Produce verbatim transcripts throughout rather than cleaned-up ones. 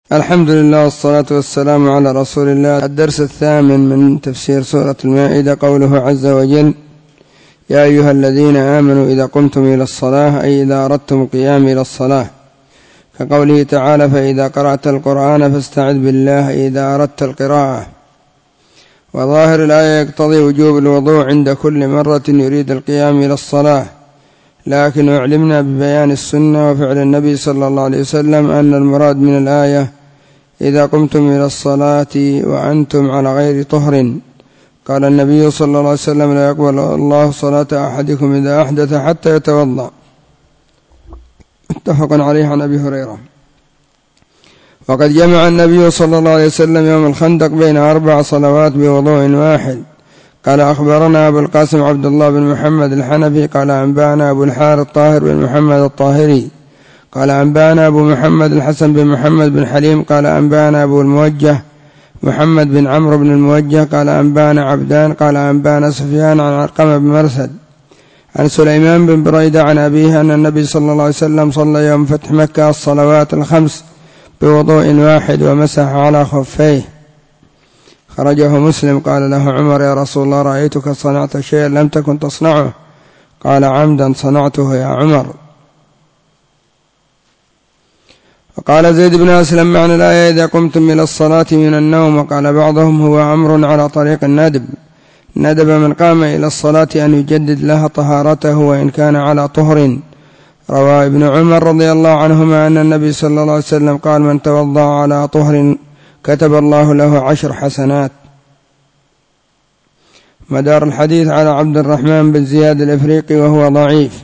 الحمد لله والصلاة والسلام على رسول الله. الدرس الثامن من تفسير سورة المائدة، قوله عز وجل: يا أيها الذين آمنوا إذا قمتم إلى الصلاة، أي إذا أردتم القيام إلى الصلاة، كقوله تعالى: فإذا قرأت القرآن فاستعذ بالله إذا أردت القراءة. وظاهر الآية يقتضي وجوب الوضوء عند كل مرة يريد القيام إلى الصلاة، لكن أعلمنا ببيان السنة وفعل النبي صلى الله عليه وسلم أن المراد من الآية إذا قمتم إلى الصلاة وأنتم على غير طهر. قال النبي صلى الله عليه وسلم: لا يقبل الله صلاة أحدكم إذا أحدث حتى يتوضأ. متفق عليه عن أبي هريرة. وقد جمع النبي صلى الله عليه وسلم يوم الخندق بين أربع صلوات بوضوء واحد. قال: أخبرنا أبو القاسم عبد الله بن محمد الحنفي قال: أنبانا أبو الحارث الطاهر بن محمد الطاهري قال: أنبانا أبو محمد الحسن بن محمد بن حليم قال: أنبانا أبو الموجه محمد بن عمرو بن الموجه قال: أنبانا عبدان قال: أنبانا سفيان عن علقمة بن مرثد عن سليمان بن بريدة عن أبيه أن النبي صلى الله عليه وسلم صلى يوم فتح مكة الصلوات الخمس بوضوء واحد ومسح على خفيه. خرجه مسلم. قال له عمر: يا رسول الله، رأيتك صنعت شيئا لم تكن تصنعه. قال: عمدا صنعته يا عمر. وقال زيد بن أسلم معنى الآية: إذا قمتم إلى الصلاة من النوم. وقال بعضهم: هو أمر على طريق الندب، ندب من قام إلى الصلاة أن يجدد لها طهارته وإن كان على طهر. روى ابن عمر رضي الله عنهما أن النبي صلى الله عليه وسلم قال: من توضأ على طهر كتب الله له عشر حسنات. مدار الحديث على عبد الرحمن بن زياد الإفريقي وهو ضعيف،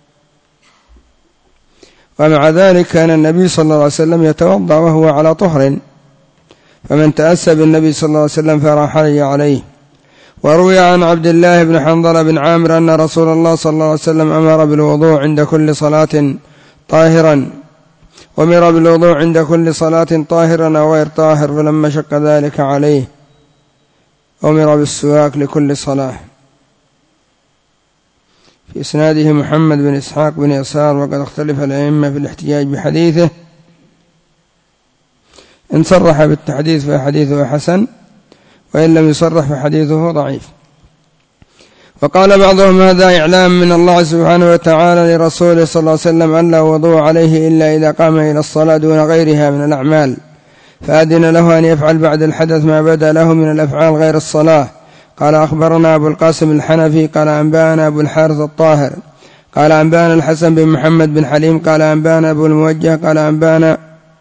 ومع ذلك كان النبي صلى الله عليه وسلم يتوضأ وهو على طهر، فمن تأسى بالنبي صلى الله عليه وسلم فلا حرج عليه. وروي عن عبد الله بن حنظلة بن عامر أن رسول الله صلى الله عليه وسلم أمر بالوضوء عند كل صلاة طاهرا وأمر بالوضوء عند كل صلاة طاهرا أو غير طاهر، فلما شق ذلك عليه أمر بالسواك لكل صلاة. في إسناده محمد بن إسحاق بن يسار، وقد اختلف الأئمة في الاحتجاج بحديثه، إن صرح بالتحديث فحديثه حسن، وإن لم يصرح فحديثه ضعيف. وقال بعضهم: هذا إعلام من الله سبحانه وتعالى لرسوله صلى الله عليه وسلم أن لا وضوء عليه إلا إذا قام إلى الصلاة دون غيرها من الأعمال، فأذن له أن يفعل بعد الحدث ما بدا له من الأفعال غير الصلاة. قال: أخبرنا أبو القاسم الحنفي قال: أنبانا أبو الحارث الطاهر قال: أنبانا الحسن بن محمد بن حليم قال: أنبانا أبو الموجه قال: أنبانا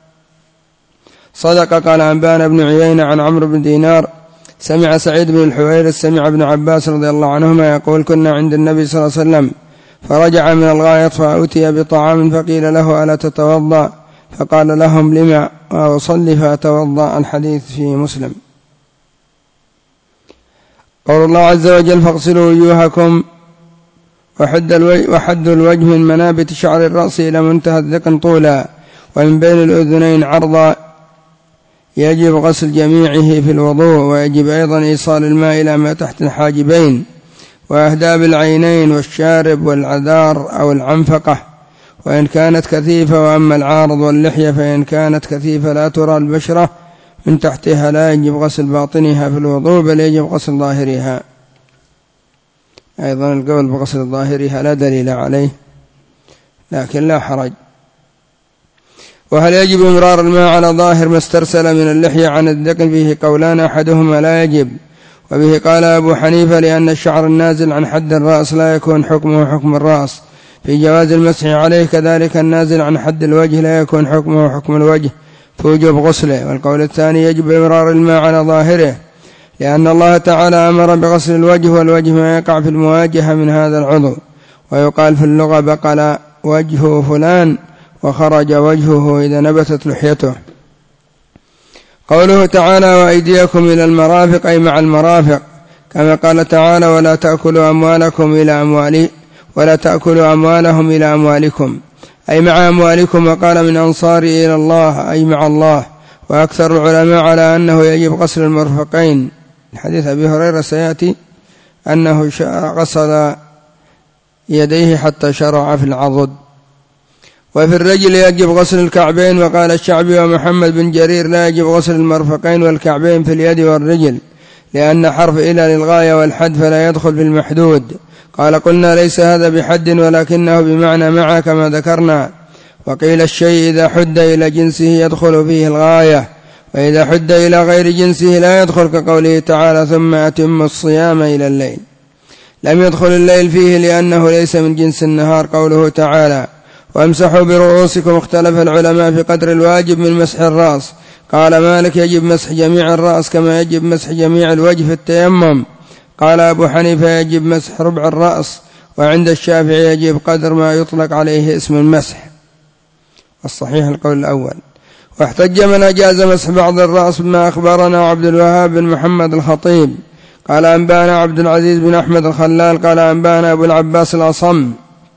صدق قال: أنبانا ابن عيينة عن عمرو بن دينار سمع سعيد بن الحويرث سمع ابن عباس رضي الله عنهما يقول: كنا عند النبي صلى الله عليه وسلم فرجع من الغائط فأتي بطعام فقيل له: ألا تتوضأ؟ فقال لهم: لما؟ وأصلي فأتوضأ. الحديث في مسلم. قول الله عز وجل: فاغسلوا وجوهكم وحدوا الوجه من منابت شعر الرأس إلى منتهى الذقن طولا ومن بين الأذنين عرضا. يجب غسل جميعه في الوضوء، ويجب أيضا إيصال الماء إلى ما تحت الحاجبين وأهداب العينين والشارب والعذار أو العنفقة وإن كانت كثيفة. وأما العارض واللحية فإن كانت كثيفة لا ترى البشرة من تحتها لا يجب غسل باطنها في الوضوء، بل يجب غسل ظاهرها. أيضا القول بغسل ظاهرها لا دليل عليه، لكن لا حرج. وهل يجب إمرار الماء على ظاهر ما استرسل من اللحية عن الذقن؟ فيه قولان، أحدهما لا يجب، وبه قال أبو حنيفة لأن الشعر النازل عن حد الرأس لا يكون حكمه حكم الرأس في جواز المسح عليه، كذلك النازل عن حد الوجه لا يكون حكمه حكم الوجه في وجوب غسله. والقول الثاني يجب إمرار الماء على ظاهره، لأن الله تعالى أمر بغسل الوجه، والوجه ما يقع في المواجهة من هذا العضو، ويقال في اللغة: بقل وجه فلان وخرج وجهه إذا نبتت لحيته. قوله تعالى: وأيديكم إلى المرافق، أي مع المرافق، كما قال تعالى: ولا تأكلوا أموالكم إلى أموالي ولا تأكلوا أموالهم إلى أموالكم، أي مع أموالكم. وقال: من أنصاري إلى الله، أي مع الله. وأكثر العلماء على أنه يجب غسل المرفقين. حديث أبي هريرة سيأتي أنه غسل يديه حتى شرع في العضد. وفي الرجل يجب غسل الكعبين. وقال الشعبي ومحمد بن جرير لا يجب غسل المرفقين والكعبين في اليد والرجل، لأن حرف إلى للغاية والحد فلا يدخل في المحدود. قال قلنا ليس هذا بحد ولكنه بمعنى مع كما ذكرنا. وقيل الشيء إذا حد إلى جنسه يدخل فيه الغاية، وإذا حد إلى غير جنسه لا يدخل، كقوله تعالى ثم أتم الصيام إلى الليل. لم يدخل الليل فيه لأنه ليس من جنس النهار. قوله تعالى وامسحوا برؤوسكم، اختلف العلماء في قدر الواجب من مسح الرأس. قال مالك يجب مسح جميع الرأس كما يجب مسح جميع الوجه في التيمم. قال أبو حنيفة يجب مسح ربع الرأس، وعند الشافعي يجب قدر ما يطلق عليه اسم المسح. الصحيح القول الأول. واحتج من أجاز مسح بعض الرأس بما أخبرنا عبد الوهاب بن محمد الخطيب قال أنبانا عبد العزيز بن أحمد الخلال قال أنبانا أبو العباس الأصم.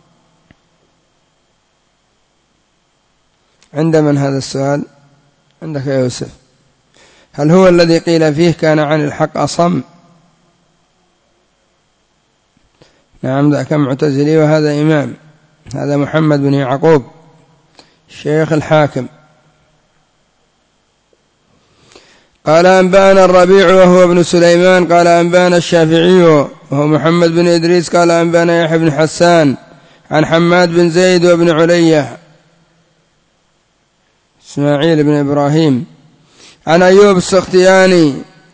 عند من هذا السؤال؟ عندك يا يوسف. هل هو الذي قيل فيه كان عن الحق أصم؟ نعم ذاك معتزلي وهذا إمام، هذا محمد بن يعقوب شيخ الحاكم. قال أنبانا الربيع وهو ابن سليمان قال أنبانا الشافعي وهو محمد بن إدريس قال أنبانا يحيى بن حسان عن حماد بن زيد وابن علية إسماعيل بن إبراهيم عن أيوب السختياني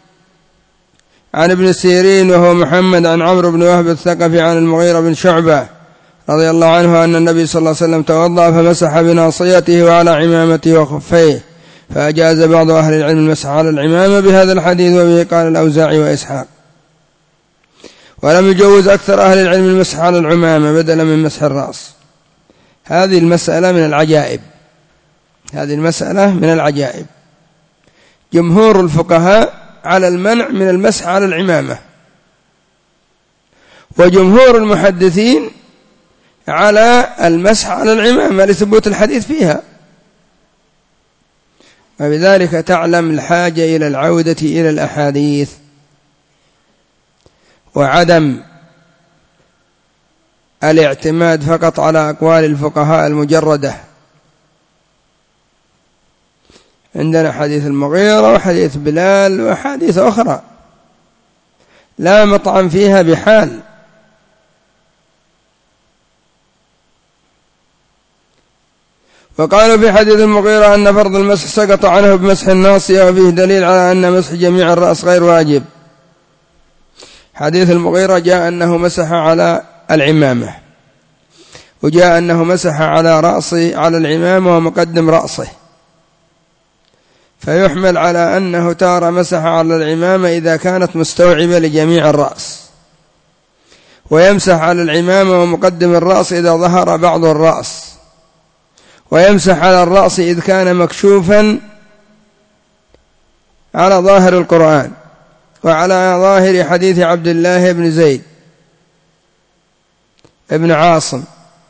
عن ابن سيرين وهو محمد عن عمرو بن وهب الثقفي عن المغيرة بن شعبة رضي الله عنه أن النبي صلى الله عليه وسلم توضأ فمسح بناصيته وعلى عمامته وخفيه، فأجاز بعض أهل العلم المسح على العمامة بهذا الحديث، وبه قال الأوزاعي وإسحاق. ولم يجوز أكثر أهل العلم المسح على العمامة بدلا من مسح الرأس. هذه المسألة من العجائب، هذه المسألة من العجائب. جمهور الفقهاء على المنع من المسح على العمامة، وجمهور المحدثين على المسح على العمامة لثبوت الحديث فيها. وبذلك تعلم الحاجة إلى العودة إلى الأحاديث وعدم الاعتماد فقط على أقوال الفقهاء المجردة. عندنا حديث المغيرة وحديث بلال وحديث أخرى لا مطعم فيها بحال. وقالوا في حديث المغيرة أن فرض المسح سقط عنه بمسح الناصية، وفيه دليل على أن مسح جميع الرأس غير واجب. حديث المغيرة جاء أنه مسح على العمامة، وجاء أنه مسح على رأسه على العمامة ومقدم رأسه، فيحمل على أنه تارة مسح على العمامة إذا كانت مستوعبة لجميع الرأس، ويمسح على العمامة ومقدم الرأس إذا ظهر بعض الرأس، ويمسح على الرأس إذ كان مكشوفا على ظاهر القرآن وعلى ظاهر حديث عبد الله بن زيد ابن عاصم.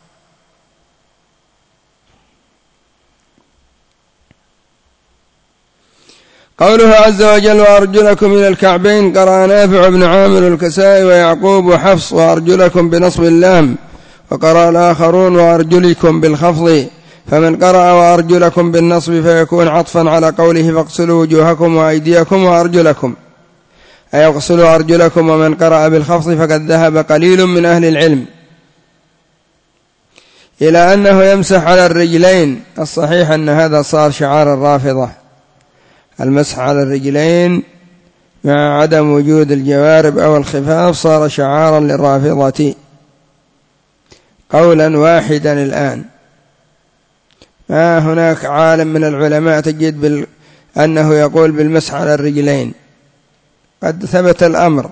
قوله عز وجل وأرجلكم إلى الكعبين، قرأ نافع بن عامر الكسائي ويعقوب وحفص وأرجلكم بنصب اللام، وقرأ الآخرون وأرجلكم بالخفض، فمن قرأ وأرجلكم بالنصب فيكون عطفا على قوله فاغسلوا وجوهكم وأيديكم وأرجلكم، أي اغسلوا أرجلكم. ومن قرأ بالخفض فقد ذهب قليل من أهل العلم إلى أنه يمسح على الرجلين. الصحيح أن هذا صار شعار الرافضة، المسح على الرجلين مع عدم وجود الجوارب أو الخفاف صار شعارا للرافضة قولا واحدا. الآن ما هناك عالم من العلماء تجد بال... أنه يقول بالمسح على الرجلين، قد ثبت الأمر.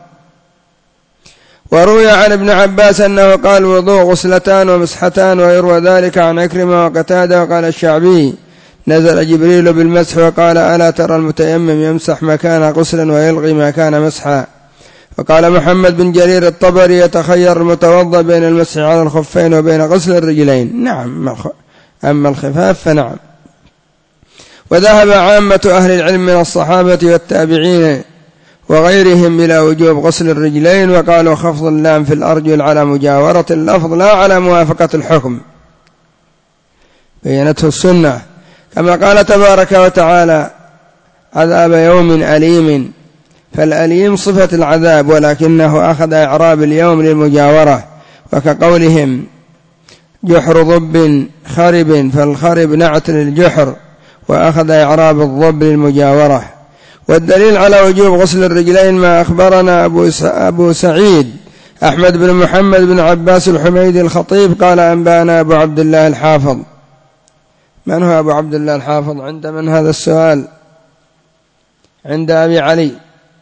وروي عن ابن عباس أنه قال وضوء غسلتان ومسحتان، ويروى ذلك عن عكرمة وقتادة. وقال الشعبي نزل جبريل بالمسح وقال ألا ترى المتيمم يمسح ما كان غسلا ويلغي ما كان مسحا. وقال محمد بن جرير الطبري يتخير المتوضأ بين المسح على الخفين وبين غسل الرجلين. نعم، أما الخفاف فنعم. وذهب عامة أهل العلم من الصحابة والتابعين وغيرهم إلى وجوب غسل الرجلين، وقالوا خفض اللام في الأرجل على مجاورة اللفظ لا على موافقة الحكم. بينته السنة، كما قال تبارك وتعالى عذاب يوم أليم، فالأليم صفة العذاب ولكنه أخذ إعراب اليوم للمجاورة، وكقولهم جحر ضب خرب، فالخرب نعت للجحر وأخذ إعراب الضب للمجاورة. والدليل على وجوب غسل الرجلين ما أخبرنا أبو سعيد أحمد بن محمد بن عباس الحميدي الخطيب قال أنبانا أبو عبد الله الحافظ. من هو أبو عبد الله الحافظ؟ عند من هذا السؤال؟ عند أبي علي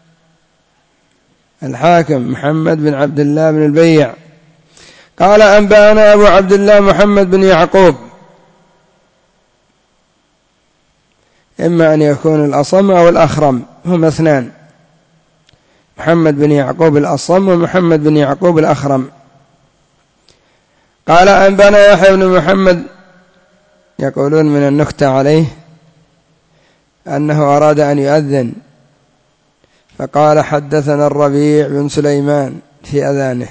الحاكم محمد بن عبد الله بن البيع. قال أنبانا أبو عبد الله محمد بن يعقوب، إما أن يكون الأصم أو الأخرم، هما اثنان، محمد بن يعقوب الأصم ومحمد بن يعقوب الأخرم. قال أنبانا يحيى بن محمد، يقولون من النكتة عليه أنه أراد أن يؤذن فقال حدثنا الربيع بن سليمان في أذانه،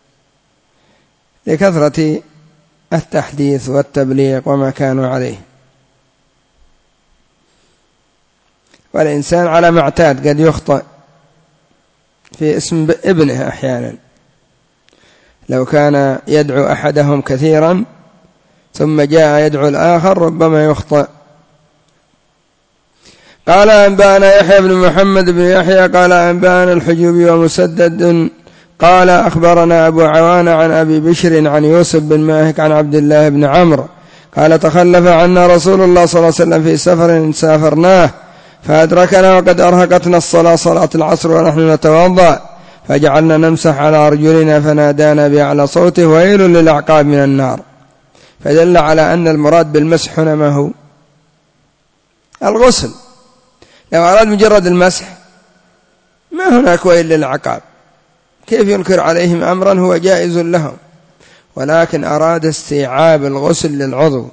لكثرة التحديث والتبليغ وما كانوا عليه. والإنسان على ما اعتاد قد يخطئ في اسم ابنه أحيانا، لو كان يدعو أحدهم كثيرا ثم جاء يدعو الآخر ربما يخطئ. قال أنبانا يحيى بن محمد بن يحيى قال أنبانا الحجوبي ومسدد قال أخبرنا أبو عوان عن أبي بشر عن يوسف بن ماهك عن عبد الله بن عمرو قال تخلف عنا رسول الله صلى الله عليه وسلم في سفر سافرناه فأدركنا وقد أرهقتنا الصلاة صلاة العصر ونحن نتوضأ، فجعلنا نمسح على أرجلنا فنادانا بأعلى صوته ويل للأعقاب من النار. فدل على أن المراد بالمسح هنا ما هو؟ الغسل. لو أراد مجرد المسح ما هناك ويل للأعقاب، كيف ينكر عليهم أمرا هو جائز لهم، ولكن أراد استيعاب الغسل للعضو.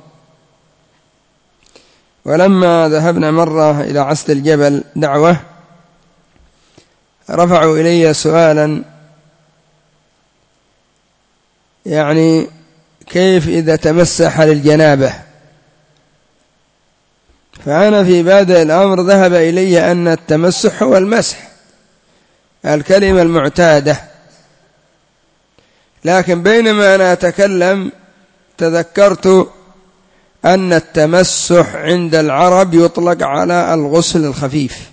ولما ذهبنا مرة إلى عسل الجبل دعوة رفعوا إلي سؤالا، يعني كيف إذا تمسح للجنابة؟ فأنا في بادئ الأمر ذهب إلي أن التمسح هو المسح، الكلمة المعتادة، لكن بينما أنا أتكلم تذكرت أن التمسح عند العرب يطلق على الغسل الخفيف،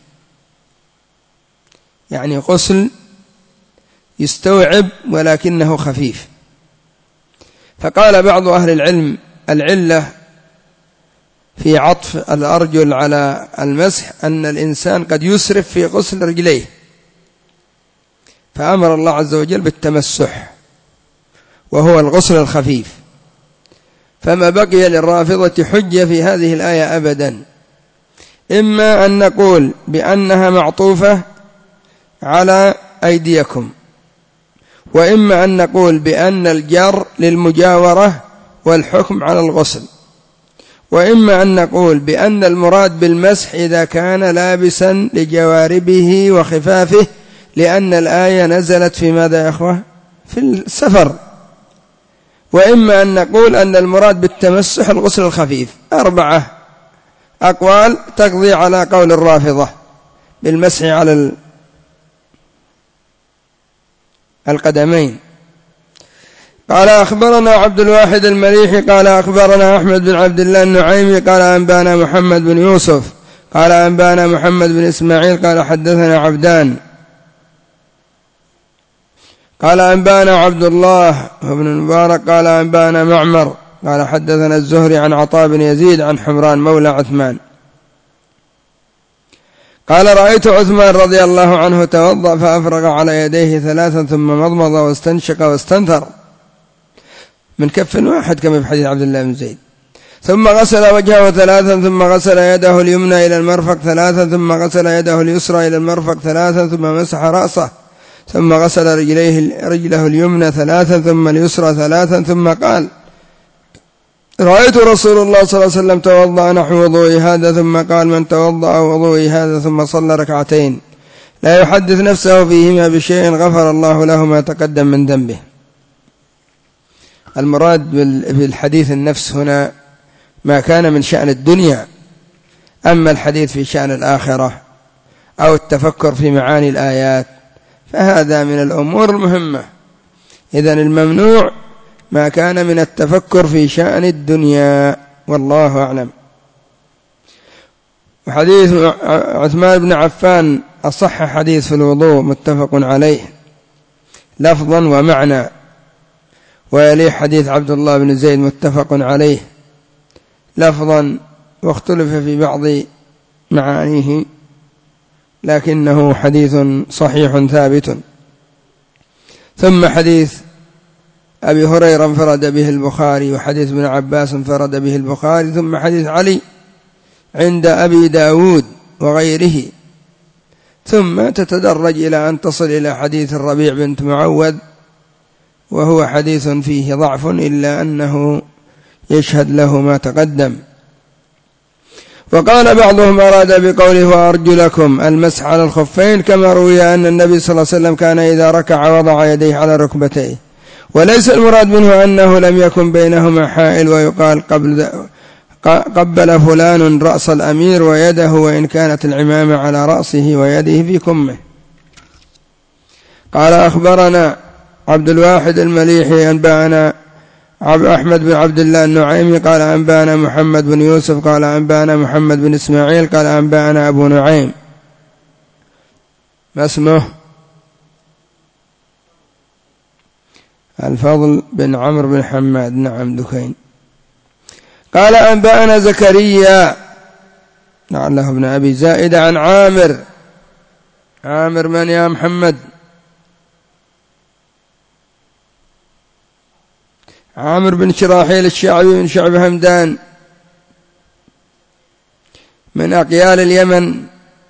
يعني غسل يستوعب ولكنه خفيف. فقال بعض أهل العلم العلة في عطف الأرجل على المسح أن الإنسان قد يسرف في غسل رجليه، فأمر الله عز وجل بالتمسح وهو الغسل الخفيف. فما بقي للرافضة حجة في هذه الآية أبدا، إما أن نقول بأنها معطوفة على أيديكم، وإما أن نقول بأن الجر للمجاورة والحكم على الغسل، وإما أن نقول بأن المراد بالمسح إذا كان لابسا لجواربه وخفافه، لأن الآية نزلت في ماذا يا أخوة؟ في السفر. وإما أن نقول أن المراد بالتمسح الغسل الخفيف. أربعة أقوال تقضي على قول الرافضة بالمسح على القدمين. قال أخبرنا عبد الواحد المليحي قال أخبرنا أحمد بن عبد الله النعيمي قال أنبانا محمد بن يوسف قال أنبانا محمد بن إسماعيل قال حدثنا عبدان قال أنبانا عبد الله بن المبارك قال أنبانا معمر قال حدثنا الزهري عن عطاء بن يزيد عن حمران مولى عثمان قال رأيت عثمان رضي الله عنه توضأ فأفرغ على يديه ثلاثا ثم مضمض واستنشق واستنثر من كف واحد كما في حديث عبد الله بن زيد، ثم غسل وجهه ثلاثا ثم غسل يده اليمنى إلى المرفق ثلاثا ثم غسل يده اليسرى إلى المرفق ثلاثا ثم مسح رأسه ثم غسل رجليه رجله اليمنى ثلاثا ثم اليسرى ثلاثا ثم قال رأيت رسول الله صلى الله عليه وسلم توضأ نحو وضوئي هذا ثم قال من توضأ وضوئي هذا ثم صلى ركعتين لا يحدث نفسه فيهما بشيء غفر الله له ما تقدم من ذنبه. المراد بالحديث النفس هنا ما كان من شأن الدنيا. أما الحديث في شأن الآخرة أو التفكر في معاني الآيات فهذا من الأمور المهمة. إذن الممنوع ما كان من التفكر في شأن الدنيا، والله أعلم. وحديث عثمان بن عفان أصح حديث في الوضوء، متفق عليه لفظا ومعنى، ويليه حديث عبد الله بن زيد متفق عليه لفظا واختلف في بعض معانيه، لكنه حديث صحيح ثابت. ثم حديث أبي هريرة انفرد به البخاري، وحديث ابن عباس انفرد به البخاري، ثم حديث علي عند أبي داود وغيره، ثم تتدرج إلى أن تصل إلى حديث الربيع بنت معوذ، وهو حديث فيه ضعف إلا أنه يشهد له ما تقدم. وقال بعضهم أراد بقوله وأرجلكم المسح على الخفين، كما روي أن النبي صلى الله عليه وسلم كان إذا ركع وضع يديه على ركبتيه، وليس المراد منه أنه لم يكن بينهما حائل ويقال قبل قبل فلان رأس الأمير ويده، وإن كانت العمامة على رأسه ويده في كمه. قال أخبرنا عبد الواحد المليحي أنبأنا أحمد بن عبد الله النعيمي قال أنبأنا محمد بن يوسف قال أنبأنا محمد بن إسماعيل قال أنبأنا أبو نعيم. ما اسمه؟ الفضل بن عمرو بن حماد، نعم دكين. قال أنبأنا زكريا لعله ابن أبي زائدة عن عامر. عامر من يا محمد؟ عامر بن شراحيل الشعبي من شعب همدان من أقيال اليمن.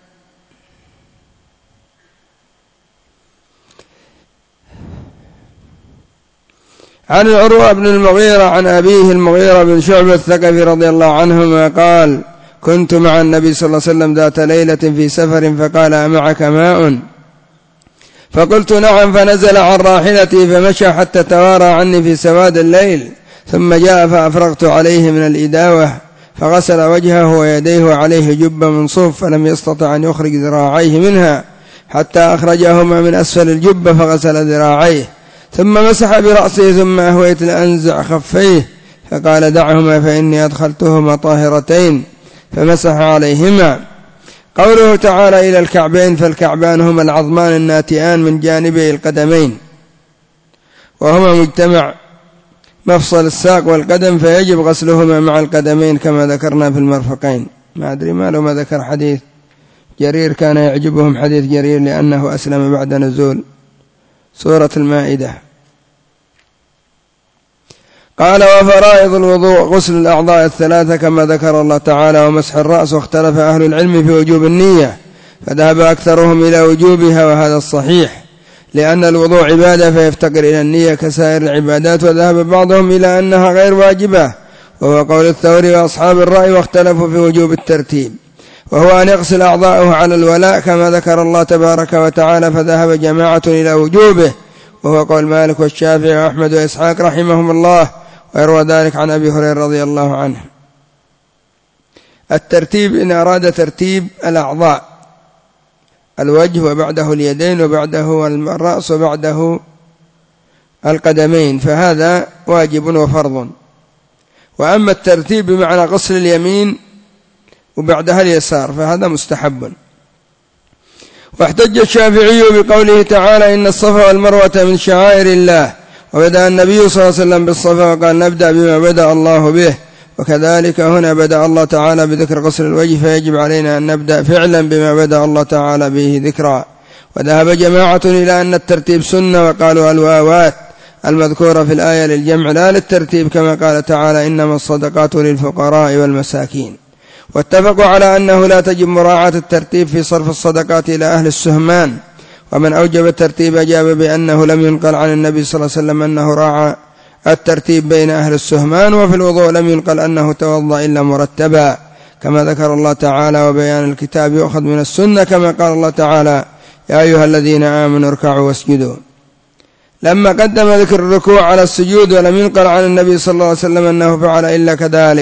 عن العروة بن المغيرة عن أبيه المغيرة بن شعبة الثقفي رضي الله عنهما قال كنت مع النبي صلى الله عليه وسلم ذات ليلة في سفر فقال أمعك ماء؟ فقلت نعم، فنزل عن راحلتي فمشى حتى توارى عني في سواد الليل، ثم جاء فأفرغت عليه من الإداوة فغسل وجهه ويديه وعليه جبة من صوف، فلم يستطع أن يخرج ذراعيه منها حتى أخرجهما من أسفل الجبة فغسل ذراعيه، ثم مسح برأسه، ثم أهويت لأنزع خفيه فقال دعهما فإني أدخلتهما طاهرتين، فمسح عليهما. قوله تعالى إلى الكعبين، فالكعبان هما العظمان الناتئان من جانبي القدمين، وهما مجتمع مفصل الساق والقدم، فيجب غسلهما مع القدمين كما ذكرنا في المرفقين. ما أدري ما لو ما ذكر حديث جرير، كان يعجبهم حديث جرير لأنه أسلم بعد نزول سورة المائدة. قال وفرائض الوضوء غسل الأعضاء الثلاثة كما ذكر الله تعالى، ومسح الرأس، واختلف أهل العلم في وجوب النية، فذهب أكثرهم إلى وجوبها، وهذا الصحيح لأن الوضوء عبادة فيفتقر إلى النية كسائر العبادات، وذهب بعضهم إلى أنها غير واجبة، وهو قول الثوري وأصحاب الرأي، واختلفوا في وجوب الترتيب، وهو أن يغسل أعضاءه على الولاء كما ذكر الله تبارك وتعالى، فذهب جماعة إلى وجوبه، وهو قول مالك والشافعي وأحمد وإسحاق رحمهم الله، ويروى ذلك عن أبي هريرة رضي الله عنه. الترتيب إن أراد ترتيب الأعضاء، الوجه وبعده اليدين وبعده الرأس وبعده القدمين، فهذا واجب وفرض. وأما الترتيب بمعنى غسل اليمين وبعدها اليسار فهذا مستحب. واحتج الشافعي بقوله تعالى إن الصفا والمروة من شعائر الله، وبدأ النبي صلى الله عليه وسلم بالصفا وقال نبدأ بما بدأ الله به، وكذلك هنا بدأ الله تعالى بذكر غسل الوجه، فيجب علينا أن نبدأ فعلا بما بدأ الله تعالى به ذكرا. وذهب جماعة إلى أن الترتيب سنة، وقالوا الواوات المذكورة في الآية للجمع لا للترتيب، كما قال تعالى إنما الصدقات للفقراء والمساكين. واتفقوا على أنه لا تجب مراعاة الترتيب في صرف الصدقات إلى أهل السهمان، ومن أوجب الترتيب أجاب بأنه لم ينقل عن النبي صلى الله عليه وسلم أنه راعى الترتيب بين أهل السهمان، وفي الوضوء لم ينقل أنه توضأ إلا مرتبا، كما ذكر الله تعالى وبيان الكتاب يؤخذ من السنة، كما قال الله تعالى يا أيها الذين آمنوا اركعوا واسجدوا. لما قدم ذكر الركوع على السجود ولم ينقل عن النبي صلى الله عليه وسلم أنه فعل إلا كذلك،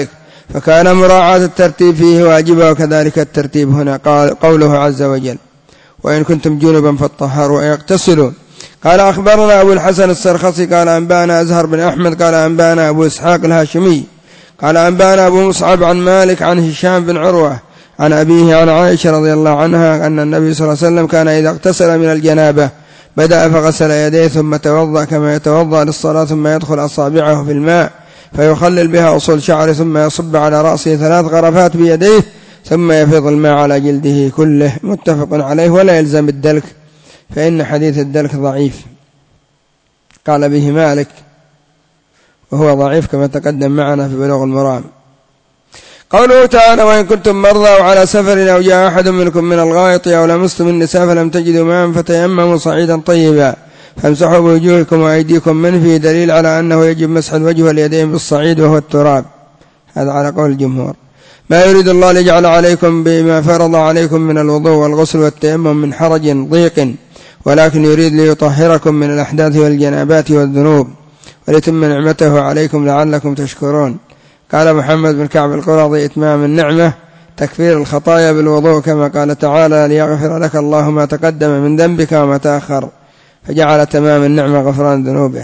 فكان مراعاة الترتيب فيه واجبا، وكذلك الترتيب هنا. قال قوله عز وجل: وإن كنتم جنبا فاطهروا ويغتسلوا. قال أخبرنا أبو الحسن السرخسي قال أنبانا أزهر بن أحمد قال أنبانا أبو إسحاق الهاشمي قال أنبانا أبو مصعب عن مالك عن هشام بن عروة عن أبيه عن عائشة رضي الله عنها أن النبي صلى الله عليه وسلم كان إذا اغتسل من الجنابة بدأ فغسل يديه ثم توضأ كما يتوضأ للصلاة، ثم يدخل أصابعه في الماء فيخلل بها أصول شعره، ثم يصب على رأسه ثلاث غرفات بيديه، ثم يفيض الماء على جلده كله. متفق عليه. ولا يلزم الدلك، فإن حديث الدلك ضعيف، قال به مالك، وهو ضعيف كما تقدم معنا في بلوغ المرام. قوله تعالى: وإن كنتم مرضى أو على سفر أو جاء أحد منكم من الغائط أو لمستم النساء فلم تجدوا ماء فتيمموا صعيدا طيبا فامسحوا بوجوهكم وأيديكم منه، فيه دليل على أنه يجب مسح الوجه واليدين بالصعيد وهو التراب. هذا على قول الجمهور. ما يريد الله ليجعل عليكم بما فرض عليكم من الوضوء والغسل والتيمم من حرج ضيق، ولكن يريد ليطهركم من الأحداث والجنابات والذنوب وليتم نعمته عليكم لعلكم تشكرون. قال محمد بن كعب القرظي: إتمام النعمة تكفير الخطايا بالوضوء، كما قال تعالى: ليغفر لك الله ما تقدم من ذنبك وما تأخر، فجعل تمام النعمة غفران ذنوبه.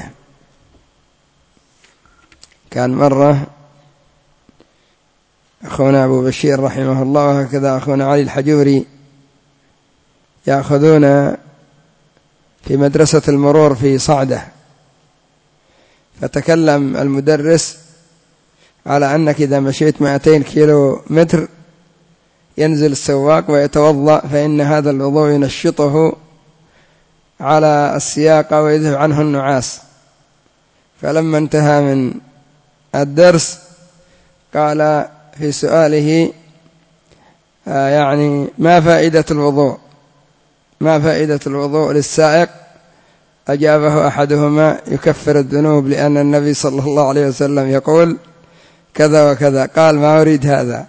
كان مرة أخونا أبو بشير رحمه الله وهكذا أخونا علي الحجوري يأخذون في مدرسة المرور في صعدة، فتكلم المدرس على أنك إذا مشيت مئتين كيلو متر ينزل السواق ويتوضأ، فإن هذا الوضوء ينشطه على السياقة ويذهب عنه النعاس. فلما انتهى من الدرس قال في سؤاله: آه يعني ما فائدة الوضوء ما فائدة الوضوء للسائق؟ أجابه أحدهما: يكفر الذنوب، لأن النبي صلى الله عليه وسلم يقول كذا وكذا. قال: ما أريد هذا.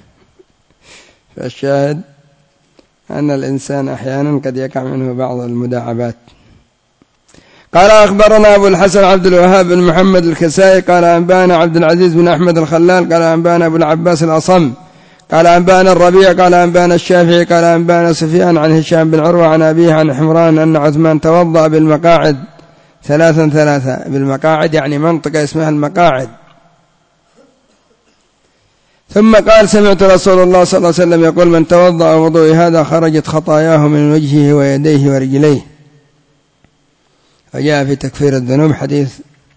فالشاهد أن الإنسان أحيانا قد يقع منه بعض المداعبات. قال: أخبرنا أبو الحسن عبد الوهاب بن محمد الكسائي قال أنبانا عبد العزيز بن أحمد الخلال قال أنبانا أبو العباس الأصم قال أنبانا الربيع قال أنبانا الشافعي قال أنبانا سفيان عن هشام بن عروة عن أبيه عن حمران أن عثمان توضأ بالمقاعد ثلاثا ثلاثا. بالمقاعد يعني منطقة اسمها المقاعد. ثم قال: سمعت رسول الله صلى الله عليه وسلم يقول: من توضأ وضوء هذا خرجت خطاياه من وجهه ويديه ورجليه. فجاء في تكفير الذنوب حديث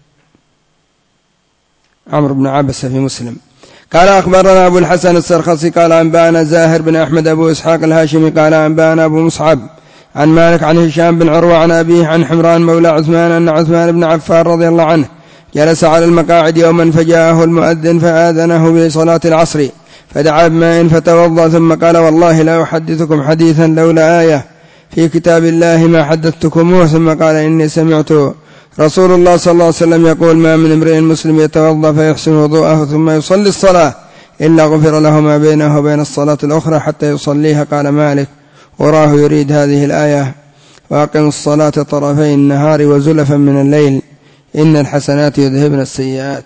عمرو بن عبسة في مسلم. قال: أخبرنا أبو الحسن السرخسي قال أنبانا زاهر بن أحمد أبو إسحاق الهاشمي قال أنبانا أبو مصعب عن مالك عن هشام بن عروة عن أبيه عن حمران مولى عثمان أن عثمان بن عفان رضي الله عنه جلس على المقاعد يوما فجاءه المؤذن فآذنه بصلاة العصر فدعا بماء فتوضأ ثم قال: والله لا أحدثكم حديثا لولا آية في كتاب الله ما حدثتكموه. ثم قال: إني سمعت رسول الله صلى الله عليه وسلم يقول: ما من امرئ مسلم يتوضأ فيحسن وضوءه ثم يصلي الصلاة إلا غفر له ما بينه وبين الصلاة الأخرى حتى يصليها. قال مالك: وراه يريد هذه الآية: وأقم الصلاة طرفي النهار وزلفا من الليل إن الحسنات يذهبن السيئات.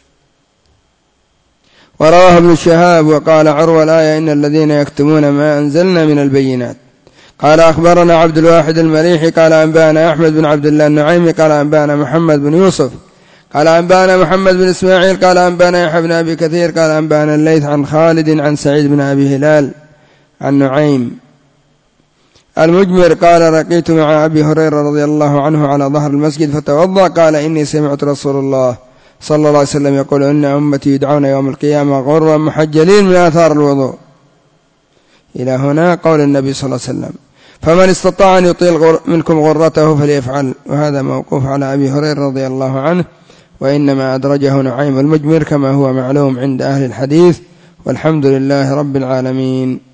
ورواه ابن شهاب وقال عروة: الآية إن الذين يكتمون ما أنزلنا من البينات. قال: أخبرنا عبد الواحد المليحي قال أنبانا أحمد بن عبد الله النعيمي قال أنبانا محمد بن يوسف قال أنبانا محمد بن إسماعيل قال أنبانا يحيى بن أبي كثير قال أنبانا الليث عن خالد عن سعيد بن أبي هلال عن نعيم المجمر قال: رقيت مع أبي هريرة رضي الله عنه على ظهر المسجد فتوضأ قال: إني سمعت رسول الله صلى الله عليه وسلم يقول: إن أمتي يدعون يوم القيامة غرا محجلين من آثار الوضوء. إلى هنا قول النبي صلى الله عليه وسلم: فمن استطاع أن يطيل منكم غرته فليفعل. وهذا موقوف على أبي هريرة رضي الله عنه، وإنما أدرجه نعيم المجمر كما هو معلوم عند أهل الحديث، والحمد لله رب العالمين.